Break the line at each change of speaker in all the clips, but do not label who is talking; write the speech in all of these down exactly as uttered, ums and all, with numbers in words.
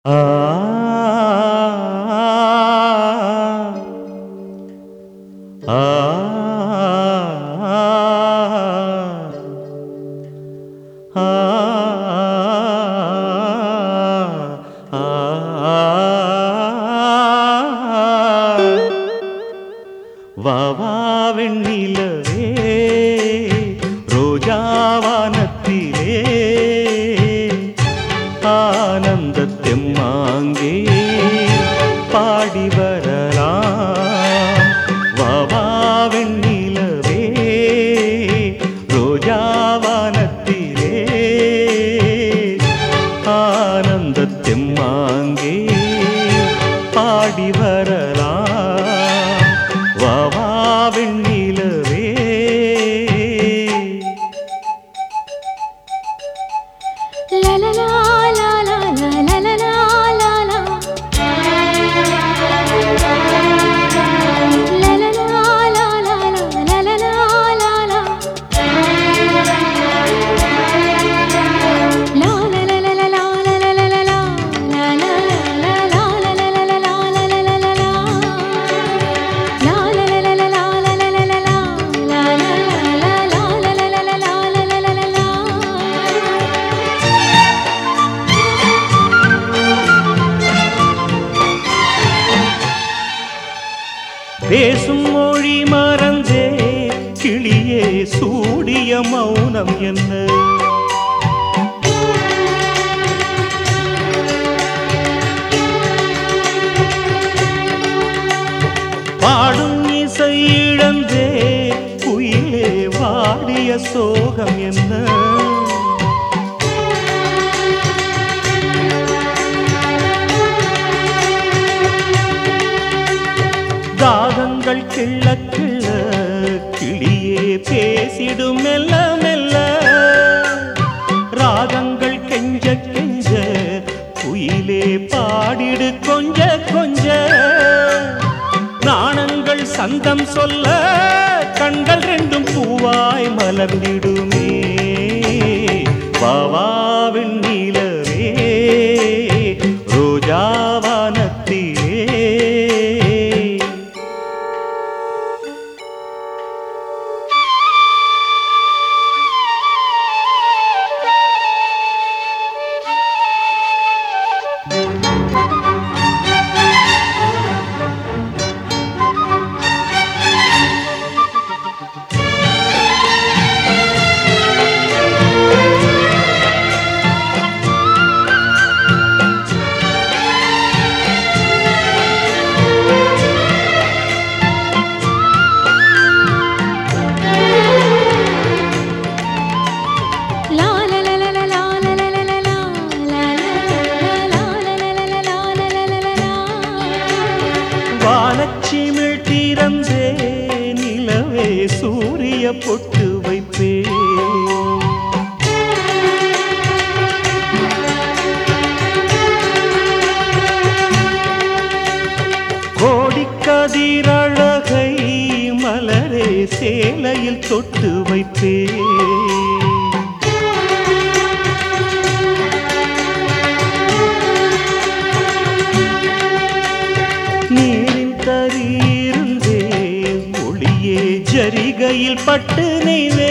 ஆ ஆ வாவா வெண்ணிலவே ரோஜாவானத்திலே ஆனந்த தெம்மாங்கே பாடி வரலாம். வாவா வெண்ணிலவே ரோஜாவானத்திலே ஆனந்த தெம்மாங்கே பாடி வரலாம். வாவா வெண்ணிலவே
லலலா லலலா லலலா லலலா லலலா லலலா லலலா
பேசும் மொழி மறந்தே கிளியே சூடிய மௌனம் என்ன? பாடும் இசை இழந்தே குயிலே வாடிய சோகம் என்ன? தாகங்கள் கிள்ள கிள்ள கிளியே பேசிடும் மெல்ல மெல்ல. ராகங்கள் கெஞ்ச கெஞ்ச குயிலே பாடிடு கொஞ்ச கொஞ்ச. நாணங்கள் சந்தம் சொல்ல கண்கள் ரெண்டும் பூவாய் மலர்ந்திடுமே. வாவா வெண்ணிலவே ரோஜாவானத்திலே வானச்சிமிழ் திறந்தே நிலவே சூரிய பொட்டு வைப்பே. கோடிக்கதிரழகை மலரே சேலையில் தொட்டு வைப்பே. நீரின் தரீருந்தே ஒளியே ஜரிகையில் பட்டு நெய்வே.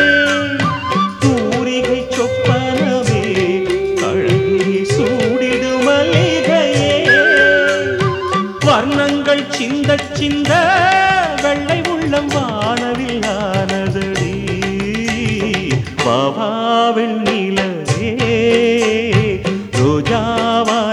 தூரிகை சொப்பனவே அழகே சூடிடு மல்லிகையே. வர்ணங்கள் சிந்த சிந்த வெள்ளை உள்ளம் வானவில் ஆனதடி. வாவா வெண்ணிலவே ரோஜாவா